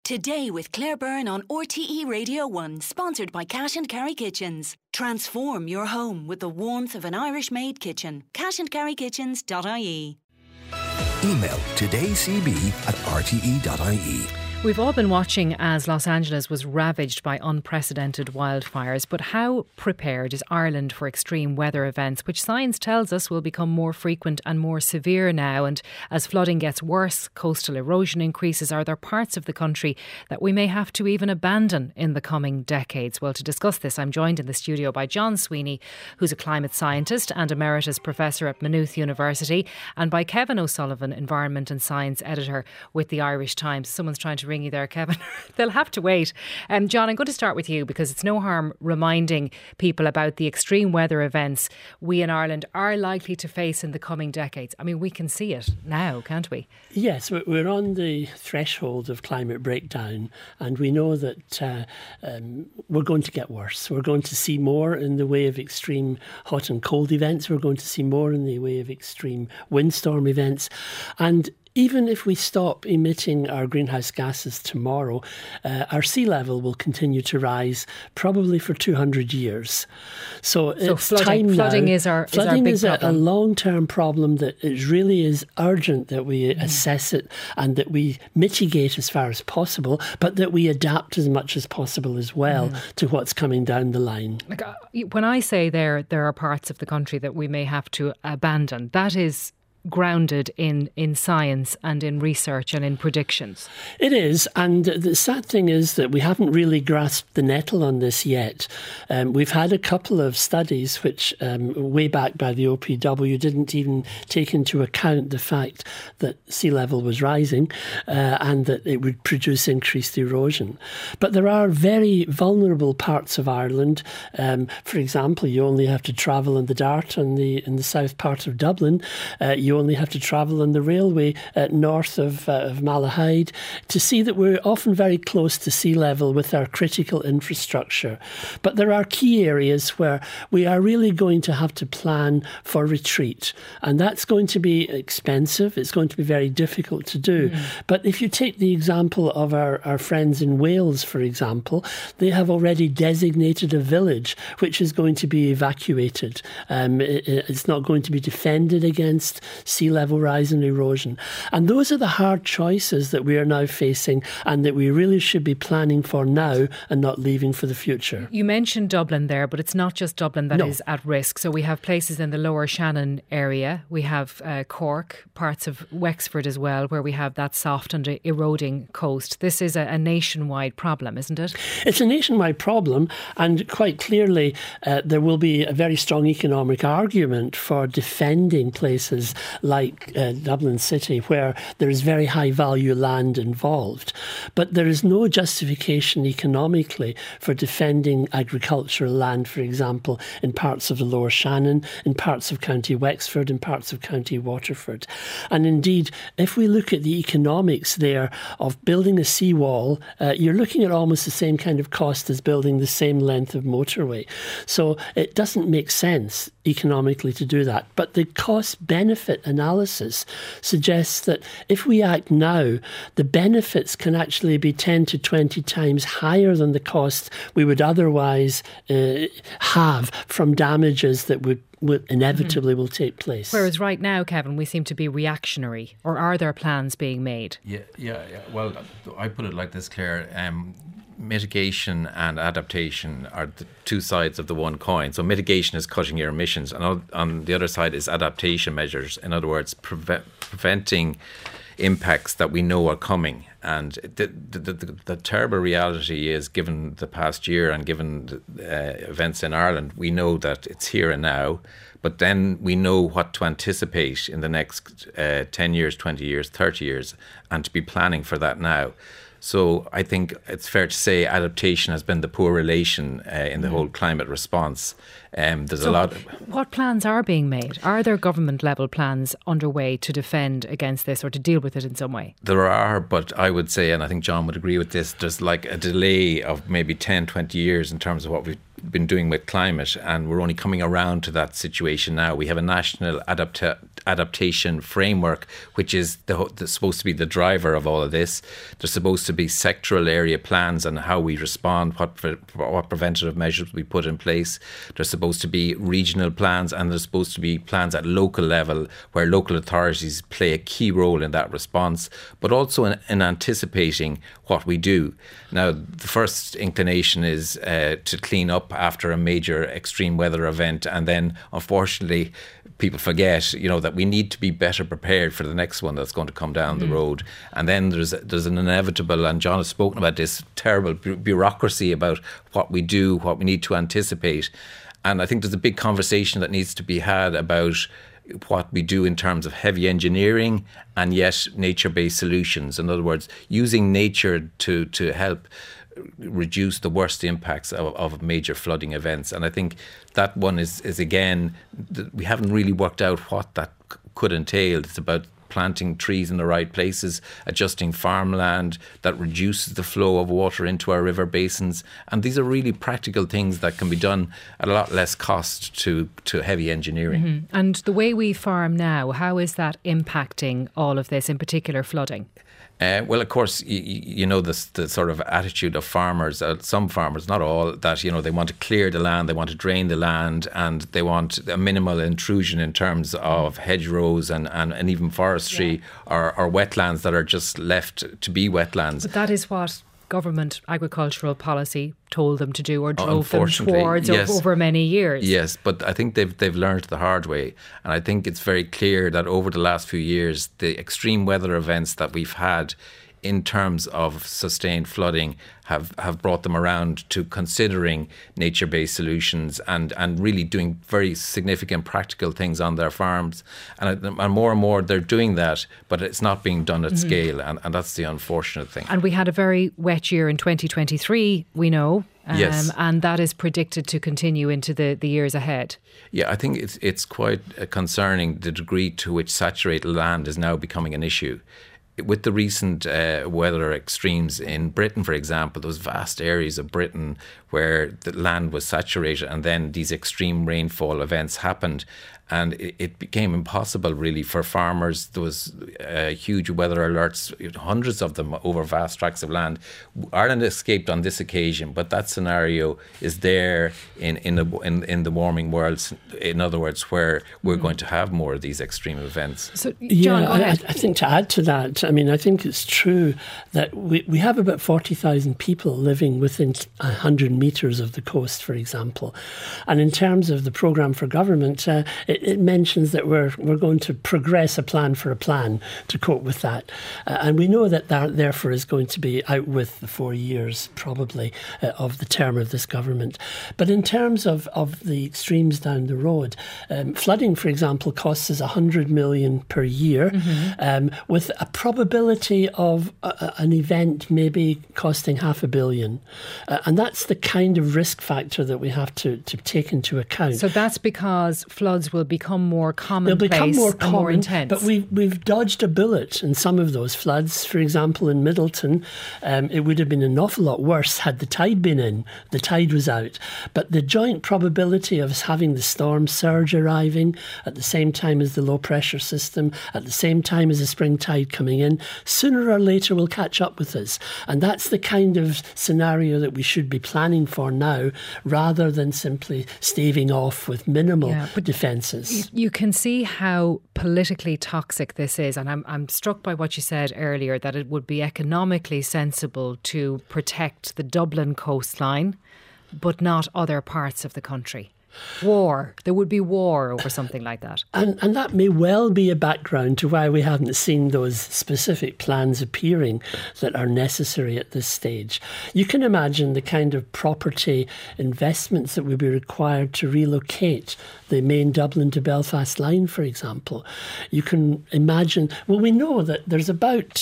Today with Claire Byrne on RTE Radio 1, sponsored by Cash and Carry Kitchens. Transform your home with the warmth of an Irish-made kitchen. cashandcarrykitchens.ie. Email todaycb@rte.ie. We've all been watching as Los Angeles was ravaged by unprecedented wildfires, but how prepared is Ireland for extreme weather events, which science tells us will become more frequent and more severe now? And as flooding gets worse, coastal erosion increases, are there parts of the country that we may have to even abandon in the coming decades? Well, to discuss this, I'm joined in the studio by John Sweeney, who's a climate scientist and emeritus professor at Maynooth University, and by Kevin O'Sullivan, environment and science editor with the Irish Times. Someone's trying to ring you there, Kevin. They'll have to wait. John, I'm going to start with you because it's no harm reminding people about the extreme weather events we in Ireland are likely to face in the coming decades. I mean, we can see it now, can't we? Yes, we're on the threshold of climate breakdown, and we know that we're going to get worse. We're going to see more in the way of extreme hot and cold events. We're going to see more in the way of extreme windstorm events. And even if we stop emitting our greenhouse gases tomorrow, our sea level will continue to rise probably for 200 years. So it's time now. Flooding is our big problem. Flooding is a long-term problem that it really is urgent that we assess it and that we mitigate as far as possible, but that we adapt as much as possible as well to what's coming down the line. When I say there are parts of the country that we may have to abandon, that is grounded in science and in research and in predictions. It is, and the sad thing is that we haven't really grasped the nettle on this yet. We've had a couple of studies which, way back by the OPW, didn't even take into account the fact that sea level was rising and that it would produce increased erosion. But there are very vulnerable parts of Ireland. For example, you only have to travel in the Dart in the south part of Dublin. You only have to travel on the railway north of Malahide to see that we're often very close to sea level with our critical infrastructure. But there are key areas where we are really going to have to plan for retreat. And that's going to be expensive. It's going to be very difficult to do. But if you take the example of our friends in Wales, for example, they have already designated a village which is going to be evacuated. It's not going to be defended against sea level rise and erosion. And those are the hard choices that we are now facing and that we really should be planning for now and not leaving for the future. You mentioned Dublin there, but it's not just Dublin that is at risk. So we have places in the Lower Shannon area. We have Cork, parts of Wexford as well, where we have that soft and eroding coast. This is a nationwide problem, isn't it? It's a nationwide problem, and quite clearly there will be a very strong economic argument for defending places like Dublin City, where there is very high value land involved. But there is no justification economically for defending agricultural land, for example, in parts of the Lower Shannon, in parts of County Wexford, in parts of County Waterford. And indeed, if we look at the economics there of building a seawall, you're looking at almost the same kind of cost as building the same length of motorway. So it doesn't make sense economically to do that. But the cost-benefit analysis suggests that if we act now, the benefits can actually be 10 to 20 times higher than the cost we would otherwise have from damages that would inevitably will take place. Whereas right now, Kevin, we seem to be reactionary. Or are there plans being made? Yeah. Well, I put it like this, Claire. Mitigation and adaptation are the two sides of the one coin. So mitigation is cutting your emissions, and on the other side is adaptation measures. In other words, preventing impacts that we know are coming. And the terrible reality is, given the past year and given the events in Ireland, we know that it's here and now. But then we know what to anticipate in the next 10 years, 20 years, 30 years, and to be planning for that now. So I think it's fair to say adaptation has been the poor relation in the whole climate response. There's a lot. What plans are being made? Are there government level plans underway to defend against this or to deal with it in some way? There are, but I would say, and I think John would agree with this, there's like a delay of maybe 10, 20 years in terms of what we've been doing with climate, and we're only coming around to that situation now. We have a national adaptation framework, which is supposed to be the driver of all of this. There's supposed to be sectoral area plans on how we respond, what preventative measures we put in place. There's supposed to be regional plans, and there's supposed to be plans at local level where local authorities play a key role in that response, but also in anticipating what we do. Now, the first inclination is to clean up after a major extreme weather event, and then unfortunately people forget, that we need to be better prepared for the next one that's going to come down the road. And then there's an inevitable, and John has spoken about this, terrible bureaucracy about what we do, what we need to anticipate. And I think there's a big conversation that needs to be had about what we do in terms of heavy engineering and yet nature-based solutions. In other words, using nature to help reduce the worst impacts of major flooding events. And I think that one is again, we haven't really worked out what that could entail. It's about planting trees in the right places, adjusting farmland that reduces the flow of water into our river basins. And these are really practical things that can be done at a lot less cost to heavy engineering. Mm-hmm. And the way we farm now, how is that impacting all of this, in particular flooding? Well, of course, you know the sort of attitude of farmers, some farmers, not all, that, they want to clear the land, they want to drain the land, and they want a minimal intrusion in terms of hedgerows and even forestry or wetlands that are just left to be wetlands. But that is what government agricultural policy told them to do, or drove them towards over many years. Yes, but I think they've learned the hard way. And I think it's very clear that over the last few years, the extreme weather events that we've had in terms of sustained flooding have brought them around to considering nature-based solutions and really doing very significant practical things on their farms. And more they're doing that, but it's not being done at scale. And that's the unfortunate thing. And we had a very wet year in 2023, we know. Yes. And that is predicted to continue into the years ahead. Yeah, I think it's quite concerning the degree to which saturated land is now becoming an issue. With the recent weather extremes in Britain, for example, there was vast areas of Britain where the land was saturated, and then these extreme rainfall events happened. And it became impossible, really, for farmers. There was huge weather alerts, hundreds of them over vast tracts of land. Ireland escaped on this occasion, but that scenario is there in the warming world. In other words, where we're going to have more of these extreme events. So, John, go ahead. I think to add to that, I think it's true that we have about 40,000 people living within 100 metres of the coast, for example. And in terms of the programme for government, it mentions that we're going to progress a plan for a plan to cope with that. And we know that therefore is going to be out with the 4 years, probably, of the term of this government. But in terms of the extremes down the road, flooding, for example, costs us 100 million per year, with a probability of an event maybe costing $500 million. And that's the kind of risk factor that we have to take into account. So that's because floods will become more commonplace. They'll become more common, and more intense. But we've dodged a bullet in some of those floods. For example, in Middleton, it would have been an awful lot worse had the tide been in. The tide was out. But the joint probability of us having the storm surge arriving at the same time as the low pressure system, at the same time as the spring tide coming in, sooner or later will catch up with us. And that's the kind of scenario that we should be planning for now, rather than simply staving off with minimal defences. You can see how politically toxic this is, and I'm struck by what you said earlier, that it would be economically sensible to protect the Dublin coastline, but not other parts of the country. There would be war over something like that. And that may well be a background to why we haven't seen those specific plans appearing that are necessary at this stage. You can imagine the kind of property investments that would be required to relocate the main Dublin to Belfast line, for example. You can imagine, we know that there's about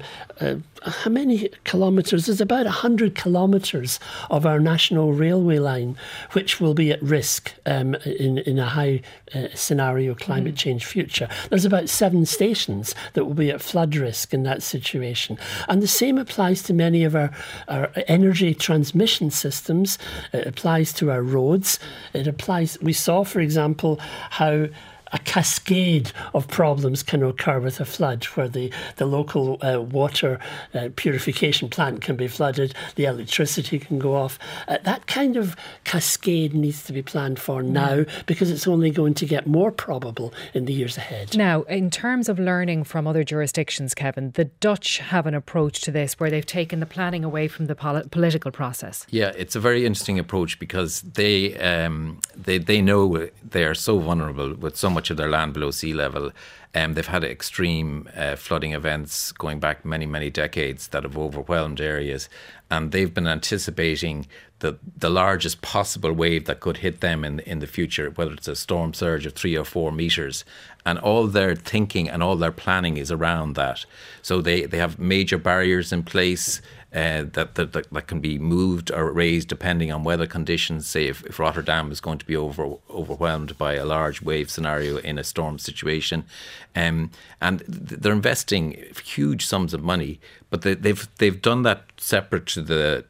how many kilometres? There's about 100 kilometres of our national railway line which will be at risk in a high scenario climate change future. There's about 7 stations that will be at flood risk in that situation. And the same applies to many of our energy transmission systems. It applies to our roads. We saw, for example, how a cascade of problems can occur with a flood, where the local water purification plant can be flooded, the electricity can go off. That kind of cascade needs to be planned for now, because it's only going to get more probable in the years ahead. Now, in terms of learning from other jurisdictions, Kevin, the Dutch have an approach to this where they've taken the planning away from the political process. Yeah, it's a very interesting approach, because they know they are so vulnerable with so much of their land below sea level. They've had extreme flooding events going back many, many decades that have overwhelmed areas, and they've been anticipating the largest possible wave that could hit them in the future, whether it's a storm surge of 3 or 4 metres. And all their thinking and all their planning is around that. So they have major barriers in place that can be moved or raised depending on weather conditions. Say if Rotterdam is going to be overwhelmed by a large wave scenario in a storm situation, and they're investing huge sums of money, but they've done that separate to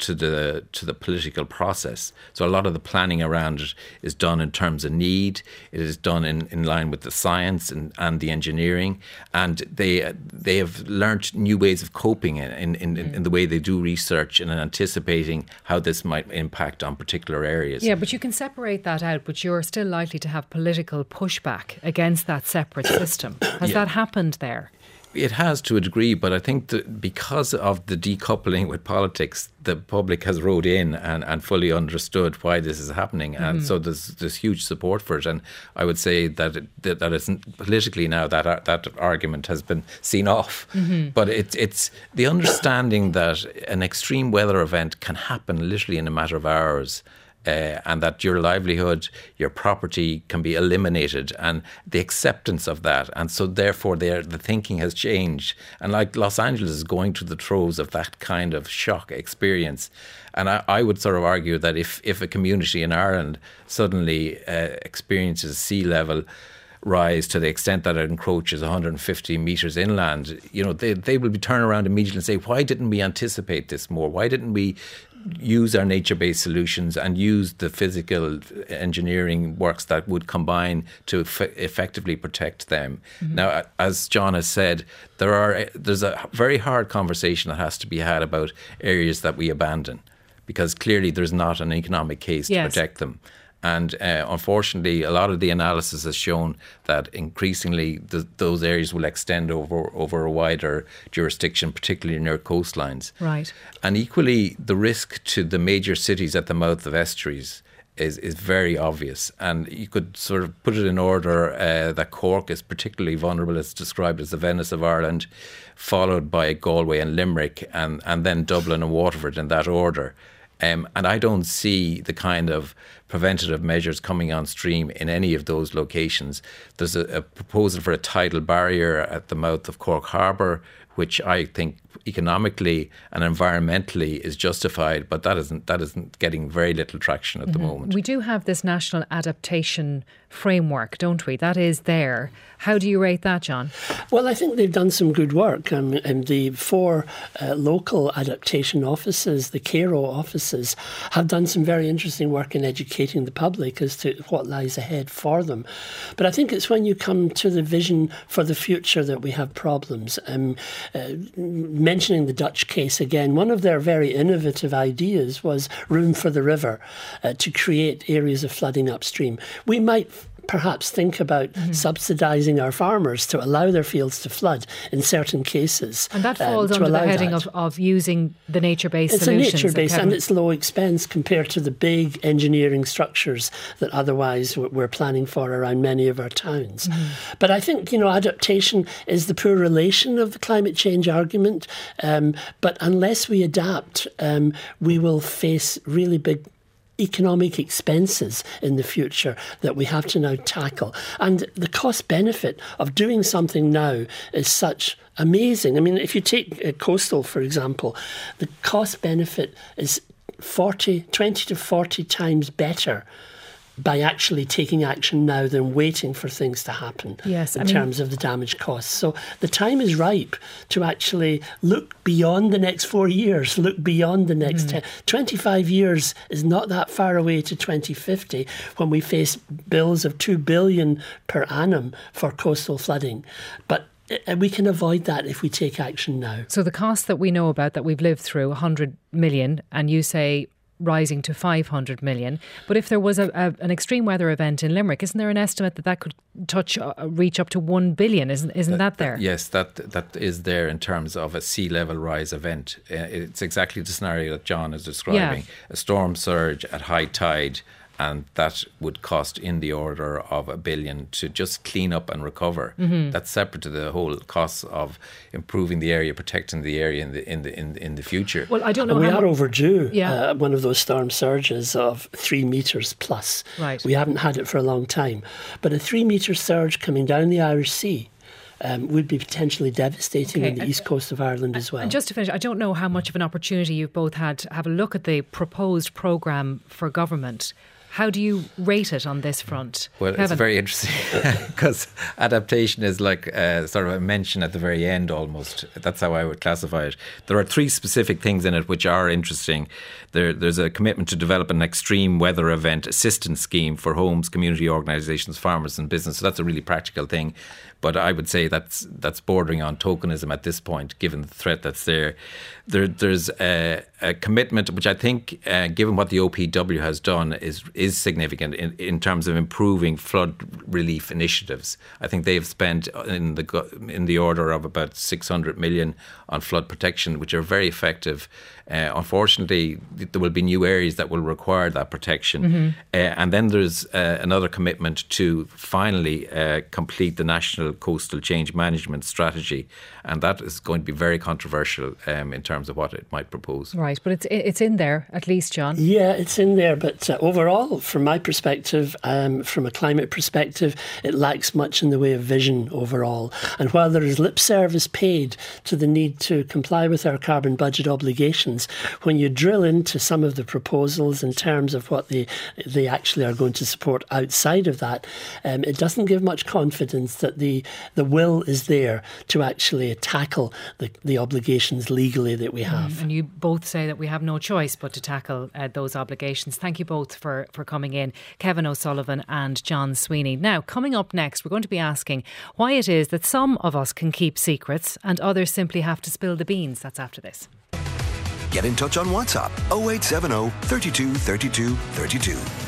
the political process. So a lot of the planning around it is done in terms of need. It is done in line with the science and the engineering, and they have learnt new ways of coping in the way they do research and anticipating how this might impact on particular areas. Yeah, but you can separate that out, but you're still likely to have political pushback against that separate system. Has that happened there? It has, to a degree, but I think that because of the decoupling with politics, the public has rode in and fully understood why this is happening, and so there's huge support for it. And I would say that it's politically now that argument has been seen off. But it's the understanding that an extreme weather event can happen literally in a matter of hours. And that your livelihood, your property can be eliminated, and the acceptance of that. And so therefore the thinking has changed. And like Los Angeles is going through the throes of that kind of shock experience. And I would sort of argue that if a community in Ireland suddenly experiences sea level rise to the extent that it encroaches 150 metres inland, they will be turned around immediately and say, why didn't we anticipate this more? Why didn't we use our nature-based solutions and use the physical engineering works that would combine to effectively protect them? Now, as John has said, there's a very hard conversation that has to be had about areas that we abandon, because clearly there's not an economic case to protect them. And unfortunately, a lot of the analysis has shown that increasingly those areas will extend over a wider jurisdiction, particularly near coastlines. Right. And equally, the risk to the major cities at the mouth of estuaries is very obvious. And you could sort of put it in order that Cork is particularly vulnerable. It's described as the Venice of Ireland, followed by Galway and Limerick, and then Dublin and Waterford in that order. And I don't see the kind of preventative measures coming on stream in any of those locations. There's a proposal for a tidal barrier at the mouth of Cork Harbour, which I think economically and environmentally is justified, but that isn't getting very little traction at the moment. We do have this national adaptation framework, don't we? That is there. How do you rate that, John? Well, I think they've done some good work. And the 4 local adaptation offices, the CARO offices, have done some very interesting work in educating the public as to what lies ahead for them. But I think it's when you come to the vision for the future that we have problems. Mentioning the Dutch case again, one of their very innovative ideas was room for the river, to create areas of flooding upstream. We might perhaps think about subsidising our farmers to allow their fields to flood in certain cases. And that falls under the heading of using the nature-based solutions. It's a nature-based, and it's low expense compared to the big engineering structures that otherwise we're planning for around many of our towns. But I think, adaptation is the poor relation of the climate change argument. But unless we adapt, we will face really big economic expenses in the future that we have to now tackle. And the cost benefit of doing something now is such amazing. I mean, if you take coastal, for example, the cost benefit is 20 to 40 times better by actually taking action now than waiting for things to happen in terms of the damage costs. So the time is ripe to actually look beyond the next 4 years, look beyond the next 10. 25 years is not that far away to 2050 when we face bills of $2 billion per annum for coastal flooding. But we can avoid that if we take action now. So the cost that we know about, that we've lived through, 100 million, and you say rising to 500 million. But if there was an extreme weather event in Limerick, isn't there an estimate that could reach up to 1 billion? Isn't that there? Yes, that is there in terms of a sea level rise event. It's exactly the scenario that John is describing. A storm surge at high tide, and that would cost in the order of $1 billion to just clean up and recover. That's separate to the whole costs of improving the area, protecting the area in the future. Well, I don't know. We are overdue one of those storm surges of 3 metres plus. Right. We haven't had it for a long time, but a 3 metre surge coming down the Irish Sea would be potentially devastating on the east coast of Ireland as well. And just to finish, I don't know how much of an opportunity you've both had to have a look at the proposed programme for government. How do you rate it on this front? Well, Kevin? It's very interesting because adaptation is like sort of a mention at the very end almost. That's how I would classify it. There are 3 specific things in it which are interesting. There's a commitment to develop an extreme weather event assistance scheme for homes, community organisations, farmers and business. So that's a really practical thing. But I would say that's bordering on tokenism at this point, given the threat that's there. There's a commitment, which I think, given what the OPW has done, is significant in terms of improving flood relief initiatives. I think they've spent in the order of about 600 million on flood protection, which are very effective. Unfortunately, there will be new areas that will require that protection. And then there's another commitment to finally complete the National Coastal Change Management Strategy. And that is going to be very controversial in terms of what it might propose. Right, but it's in there, at least, John. Yeah, it's in there. But overall, from my perspective, from a climate perspective, it lacks much in the way of vision overall. And while there is lip service paid to the need to comply with our carbon budget obligations, when you drill into some of the proposals in terms of what they actually are going to support outside of that, it doesn't give much confidence that the will is there to actually tackle the obligations legally that we have. And you both say that we have no choice but to tackle those obligations. Thank you both for coming in, Kevin O'Sullivan and John Sweeney. Now, coming up next, we're going to be asking why it is that some of us can keep secrets and others simply have to spill the beans. That's after this. Get in touch on WhatsApp 0870 32 32 32.